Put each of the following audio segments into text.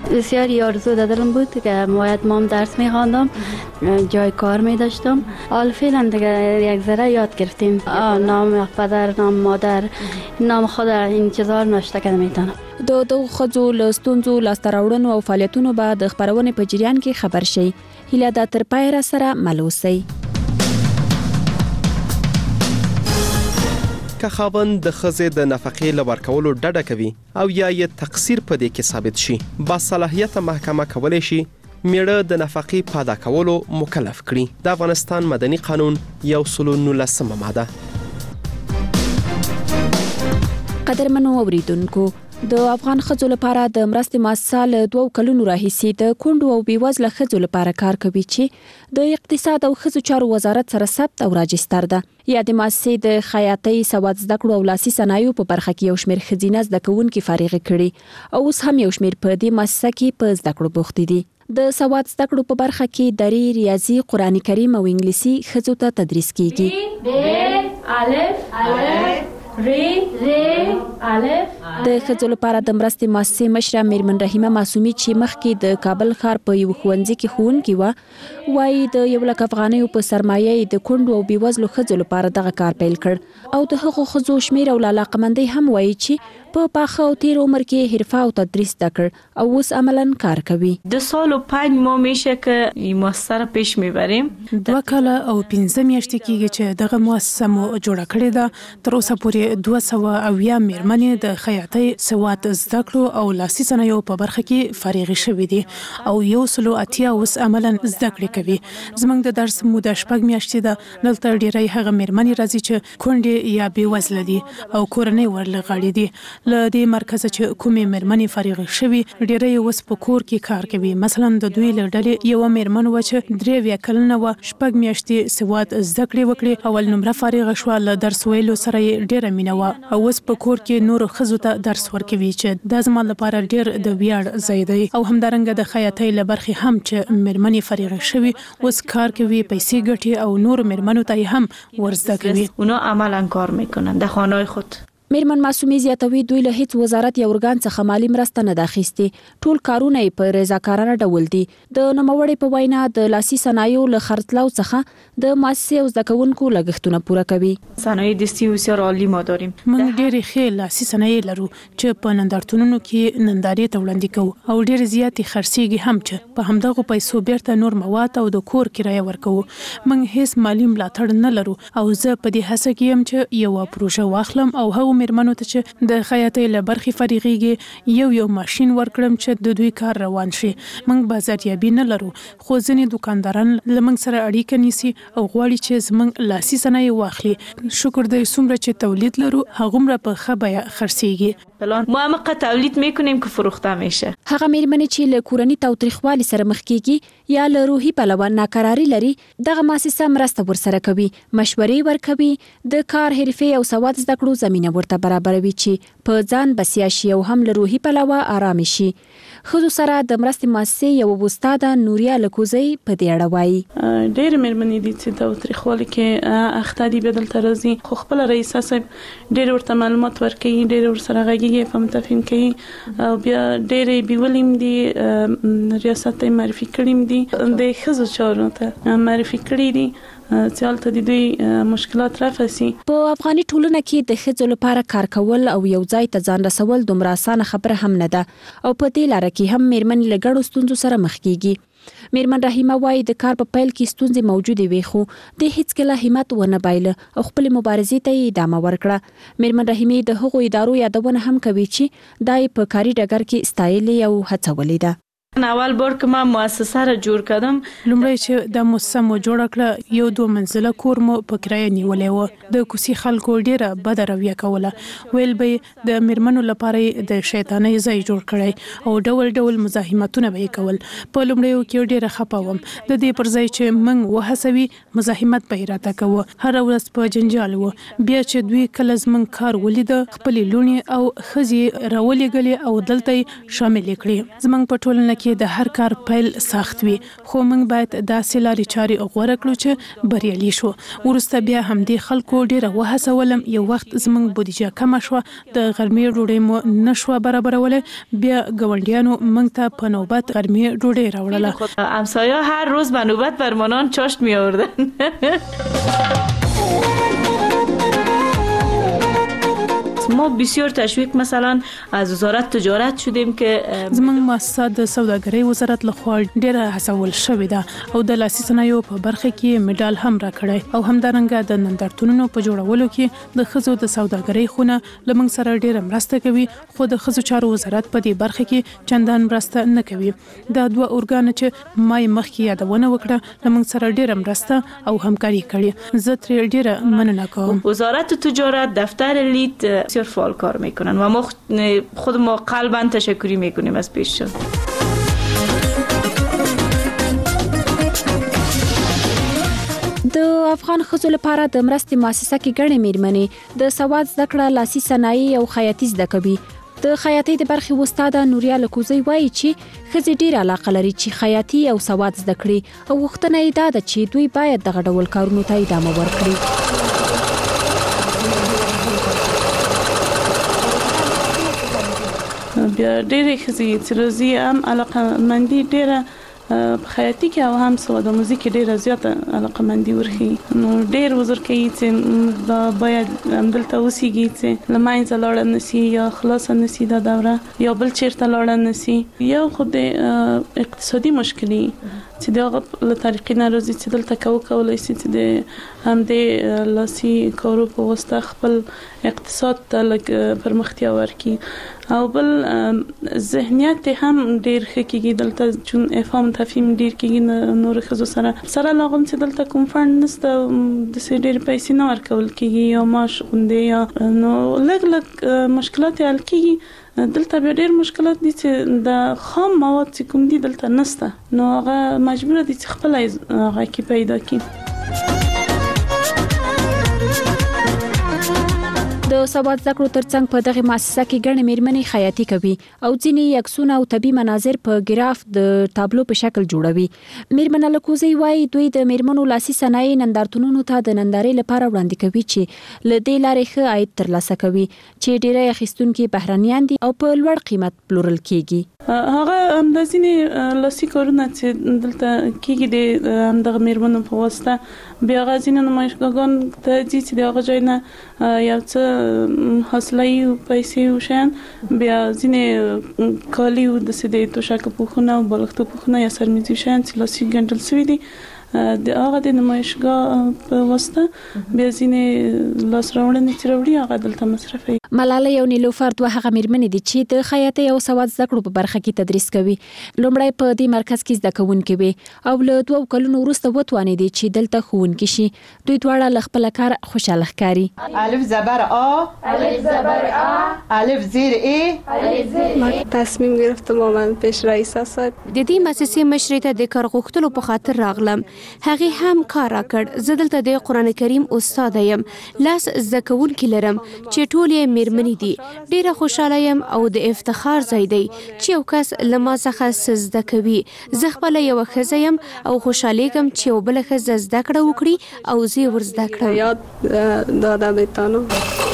بسیاری آرزو دارم بود که باید مام درس می‌خواندم، جای کار می‌داشتم. حال فعلا دیگه یک ذره یاد گرفتیم. نام پدر، نام مادر، نام خود این چیزا رو نوشته کردم میتونم. د ښځو له ستونزو لاسته راوړنو او فعالیتونو به د خپرونې په جریان کې خبر شي. هیله ده تر پایه را سره مل اوسئ. که خاوند د ښځې د نفقې له ورکولو ډډه کوي او یا یې تقصیر په دې کې ثابت شي، با صلاحیته محکمه کولی شي میړه د نفقې په ادا کولو مکلف کړي. د افغانستان مدني قانون 119 ماده. قدرمنو اوریدونکو، د افغان ښځو لپاره د مرستې مؤسسه له 2 کلونو راهیسې د کونډو او بېوزله ښځو لپاره کار کوي چې د اقتصاد او ښځو چارو وزارت سره ثبت او راجستر ده. یا د مؤسسې د خیاطۍ، سواد زده کړو او لاسي صنایعو په برخه کې یو شمېر ښځینه زده کوونکي فارغ کړي او اوس هم یو شمېر په دې مؤسسه کې په زده کړو بوخت دي. د سواد زده کړو په برخه کې دري، ریاضي، قرآن کریم او انګلیسي ښځو ته تدریس کیږي. د ښځو لپاره د مرستې مؤسسې مشره میرمن رحیمه معصومي چې مخکې د کابل ښار په یو ښوونځي کې ښوونکې وه، وایي د 1 لک افغانیو په سرمایه د کونډو او بېوزلو ښځو لپاره دغه کار پیل کړ او د هغو ښځو شمېر او علاقمندۍ هم وایي چې په پاخه او تیر عمر کې حرفه او تدریس زده کړ او اوس عملاً کار کوي. 2 سال و 5 ماه میشه که این مؤسسه را پیش میبریم. 2 کاله او 15 میاشتې کېږي چې دغه مؤسسه مو جوړه کړې ده. تر اوسه پورې 200 میرمنې د خیاطۍ، سواد زده کړو او لاسي صنایعو په برخه کې فارغې شوې دي او 180 اوس عملاً زده کړې کوي. زموږ د درس موده 6 میاشتې ده. دلته ډېری هغه میرمنې راځي چې کونډې یا بېوزله دي او کورنۍ ورلغړې دي. له دې مرکزه چې کومې میرمنې فارغې شوي، ډېری اوس په کور کې کار کوي. مثلا د دوی له ډلې یوه میرمن وه چې 3 کلنه وه، 6 میاشتې سواد زده کړې وکړې. اول نمره فارغه شوه، له درس ویلو سره یې ډېره مینه وه او اوس په کور کې نورو ښځو ته درس ورکوي چې دا زما لپاره ډېر د ویاړ ځای دی. او همدارنګه د خیاطۍ له برخې هم چې میرمنې فارغې شوي اوس کار کوي، پیسې ګټي او نور میرمنو ته هم ورزده کوي. اونا عملاً کار میکنن در خانه‌های خود. میرمن معصومي زیاتوي دوی له هیڅ وزارت یا ارګان څخه مالی مرسته نه ده اخیستې. ټول کارونه یې په رضاکارانه ډول دي. د نوموړې په وینا د لاسي صنایعو له خرڅلاو څخه د مؤسسې او زده کوونکو لګښتونه پوره کوي. صنایع دستی بسیار عالی ما داریم. موږ ډېرې ښې لاسي صنایع لرو چې په نندارتونونو کې نندارې ته وړاندې کوو او ډېرې زیاتې خرڅېږي هم چې په همدغو پیسو بیرته نور مواد او د کور کرایه ورکوو. موږ هیڅ مالی ملاتړ نه لرو او زه په دې هڅه کې یم چې یوه پروژه واخلم او هغو میرمنو ته چې د خیاطۍ له برخې فارغېږي یو ماشین ورکړم چې د دوی کار روان شي. موږ بازاریابي نه لرو، خو ځینې دکانداران له موږ سره اړیکه نیسي او غواړي چې زموږ لاسي صنایع واخلي. شکر دی څومره چې تولید لرو هغومره په ښه بیه خرڅېږي. ما همقدر تولید میکنیم که فروخته میشه. هغه میرمنې چې له کورني تاوتریخوالي سره مخ کېږي یا له روحي پلوه ناکراري لري، دغه مؤسسه مرسته ورسره کوي، مشورې ورکوي، د کار، حرفې او سواد زده کړو زمینه ورته برابروي چې په ځان بسیا شي او هم له روحي پلوه آرام شي. ښځو سره د مرستې مؤسسې یوه استاده نوریا لکوزۍ په دې اړه وایي. ډېرې میرمنې دي چې تاوتریخوالي کې اخته دي، بیا دلته راځي، خو خپله رئیسه صاحب ډېر ورته معلومات ورکوي، ډېر ورسره غږیږي، فهمتفهم کوي او بیا ډېرې بیولیم دي، ریاست ته معرفي کړي دي، د ښځو چارو ته معرفي کړي دي چې هلته د دوی مشکلات رفع شي. په افغاني ټولنه کې د ښځو لپاره کار کول او یو ځای ته ځان رسول دومره اسانه خبره هم نه ده او په دې لاره کې هم میرمنې له ګڼو ستونزو سره مخ کېږي. میرمن رحیمه وایي د کار په پیل کې ستونزې موجودې وي خو د هیڅکله همت ونه بایله او خپلې مبارزې ته یې ادامه ورکړه. میرمن رحیمې د هغو ادارو یادونه هم کوي چې دا یې په کاري ډګر کې ستایلې او هڅولې ده. اول بار که من مؤسسه را جوړ کردم، لومړی چې د مؤسسه مو جوړه کړه یو 2 منزله کور مو په کرایه نیولی و. د کوڅې خلکو ډیره بده رویه کوله، ویل به د میرمنو لپاره د شیطانۍ ځای جوړ کړی او ډول ډول مزاحمتونه به یې کول. په لومړیو کې ډیره خفه وم، د دې پر ځای چې موږ وهڅوي مزاحمت به یې راته کوه، هره ورځ په جنجال و. بیا چې دوی کله زموږ کار ولیده، خپلې لوڼې او ښځې راولېږلې او دلته یې شاملې کړې. زموږ په ټولنه کې د هر کار پیل سخت وي، خو موږ باید داسې لارې چارې غوره کړو چې بریالي شو. وروسته بیا همدې خلکو ډیره وهڅولم. یو وخت زموږ بودیجه کمه شوه، د غرمې ډوډۍ مو نشوه برابرولی، بیا ګاونډیانو موږ ته په نوبت غرمې ډوډۍ راوړله. همسایه‌ها هر روز به نوبت بر ما نان چاشت می آوردن. ما بسیار تشویق مثلا از وزارت تجارت شدیم که زموږ مؤسسه د سوداګرۍ وزارت لخوا ډیره هڅول شوې ده او د لاسي صنایعو په برخه کې مډال هم راکړی او همدارنګه د نندارتونونو په جوړولو کې د ښځو د سوداګرۍ خونه له موږ سره ډیره مرسته کوي، خو د ښځو چارو وزارت په دې برخه کې چندان مرسته نه کوي. دا دوه ارګان چې ما مخکې یادونه وکړه له موږ سره ډیره مرسته او همکاري کړې. زه ترې ډیره مننه کوم. وزارت تجارت، دفتر لیت بسیار فعال کار میکنن و ما خود ما قلباً تشکری میکنیم از پیششون. د افغان ښځو لپاره د مرستې مؤسسه کې ګڼې میرمنې د سواد زده کړه، لاسي صنایع او خیاطي زده کوي. د خیاطۍ د برخې استاد نوریا لکوزی وایي چې ښځې ډېر علاقه لري چې خیاطي او سواد زده کړي او غوښتنه یې دا ده چې دوی باید دغه ډول کارونو ته ادامه ورکړي. بیا ډېرې ښځې چې راځي هم علاقه‌مندي ډېره په خیاطي کې او هم سواد موزیک کې ډېره زیاته علاقه‌مندي ورښيي. نو ډېر وزر کوي چې دا باید همدلته اوسېږي چې له منځه لاړه نشي یا خلاصه نشي دا دوره یا بل چېرته لاړه نشي. یا خو د اقتصادي مشکلي چې د هغه له طریقې نه راځي چې دلته کولی شي چې د همدې لاسي کارو په واسطه خپل اقتصاد ته لږ پرمختیا ورکړي او بل ذهنیت هم ډېر ښه کېږي دلته چون افهام تفهیم ډېر کېږي نور ښځو سره لاغم چې دلته کوم فند نشته داسې ډېرې پیسې نه ورکول کېږي یا معاش غوندې یا نو لږ مشکلات حل کېږي. دلته بیا ډېر مشکلات دي چې د خام مواد چې کوم دي دلته نشته، نو هغه مجبوره دي چې خپل هغه کې پیدا کړي. د سواد زده کړو ترڅنګ په دغه مؤسسه کې ګڼې میرمنې خیاطي کوي او ځینې عکسونه او طبي مناظر په ګراف د تابلو په شکل جوړوي. میرمنه لکوزی وایي دوی د میرمنو لاسي صنایع نندارتونونو ته د نندارې لپاره وړاندې کوي چې له دې لارې ښه عاید ترلاسه کوي چې ډېری اخیستونکي بهرنیان دي او په لوړ قیمت پلورل کیږي. هغه همداسې لاسي کارونه چې دلته کېږي د همدغه میرمنو په واسطه بیا هغه ځینې نمایشګاهګان ته ځي چې د هغه ځای نه یو څه حاصلې او پیسې وشین بیا ځینې کالي او د توشک پوښونه او بالښتو پوښونه یا سرمیزي شین چې لاسي ګنډل شوي دي د هغه د نمایشګاه په واسطه بیا ځینې لاس راوړنې چې راوړي هغه دلته مصرفوي. ملاله یو نیلوفر دوه هغه میرمنې دي چې د خیاطۍ او سواد زده کړو په برخه کې تدریس کوي. لومړی په دې مرکز کې زده کوونکې وي او له 2 کلونو وروسته وتوانېدې چې دلته ښوونکې شي. دوی دواړه له خپل کار خوشاله ښکاري. الف زبر آ، الف زبر آ، الف زیر ای. ما تصمیم گرفتم با من پیش رئیس اسد. د دې مؤسسې مشرې ته د کار غوښتلو په خاطر راغلم. هغه هم کار راکړ. زه دلته د قران کریم استاد یم. لاس زده کوونکې لرم چې ټول یې میرمنې دي. ډیره خوشاله یم او د افتخار ځای دی چې یو کس له ما څخه زده کوي. زه خپله یوه ښځه یم او خوشحالیږم چې یو بله ښځه زده کړه وکړي او زه یې ور زده کړم. یاد داده بتانو.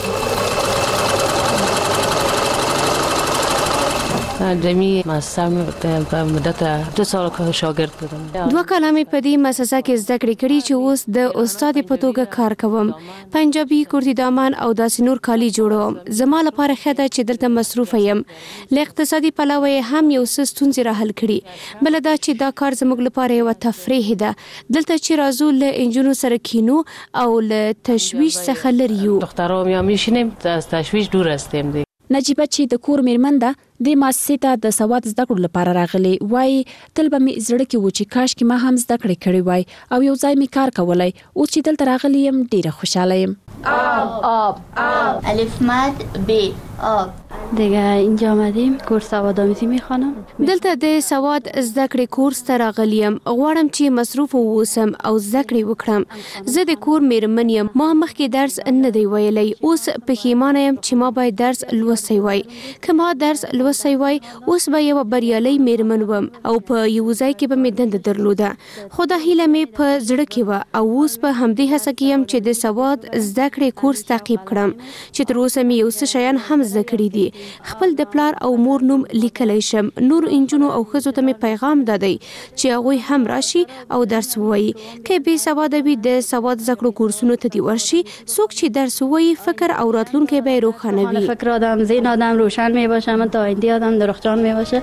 جمعی مؤسسه په مدت 2 سال شاګرد بودم. 2 کاله مې په دې مؤسسه کې زده کړې کړې چې اوس د استاد په توګه کار کوم. پنجابي، کورتي دامان او داسې نور کالي جوړوم. زما لپاره ښه ده چې دلته مصروفه یم. له اقتصادي پلوه هم یو څه ستونزې را حل کړي. بل دا چې دا کار زموږ لپاره یو تفریح ده. دلته چې راځو له انجونو سره کینو او له تشویش څخه لري یو. دخترها میام میشینیم از تشویش دور هستیم. نجیبه چې د کور میرمن ده د مؤسسې ته د سواد زده کړو لپاره راغلی وای تل به مې زړه کې و چې کاش کې ما هم زده کړې کړې وای او یو ځای مې کار کولای. اوس چې دلته راغلی یم ډیره خوشاله یم. آب الف مد ب آب دیگه اینجا آمدیم کورس سواد آموزی میخوانم. دلته د سواد زده کړې کورس ته راغلیم. غواړم چې مصروف اوسم او زده کړې وکړم. زه د کور میرمن یم. ما مخکې درس نه دی ویلی. اوس پښیمانه یم چې ما باید درس لوستی وای. که ما درس لوستی وای اوس به یو بریالۍ میرمن وم او په یو ځای کې به مې دنده درلوده. خو دا هیله مې په زړه کې وه او اوس په همدې هڅه کې یم چې د سواد زده کړې کورس تعقیب کړم چې تر اوسه مې یو څه شیان هم زده کړي دي. خپل د پلار او مور نوم لیکلی شم. نور انجونو او ښځو ته مې پیغام دادی چې هغوی هم راشي او درس ووایي. که بې سواده وي د سواد زده کړو کورسونو ته دې ورشي. څوک چې درس ووایي فکر او راتلونکی به یې روښانه وي. فکر آدم ذهن آدم روشن می باشه، تا آینده آدم درخشان می باشه.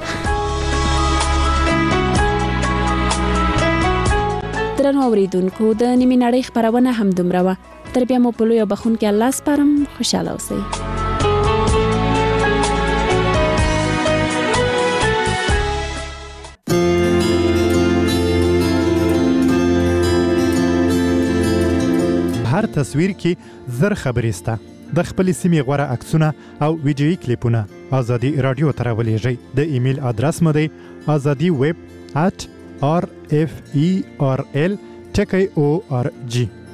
درنو اوریدونکو د نیمې نړۍ خبرونه هم دومره وه. تر بیا مو په لویه بخښونکي الله سپارم. خوشحاله اوسئ. هر تصویر کې زر خبرې سته. د خپل سیمې غوره عکسونه او ویډیویي کلیپونه ازادي رادیو ته راولېږئ. د ایمیل ادرس مو دی azadiweb@rferl.org.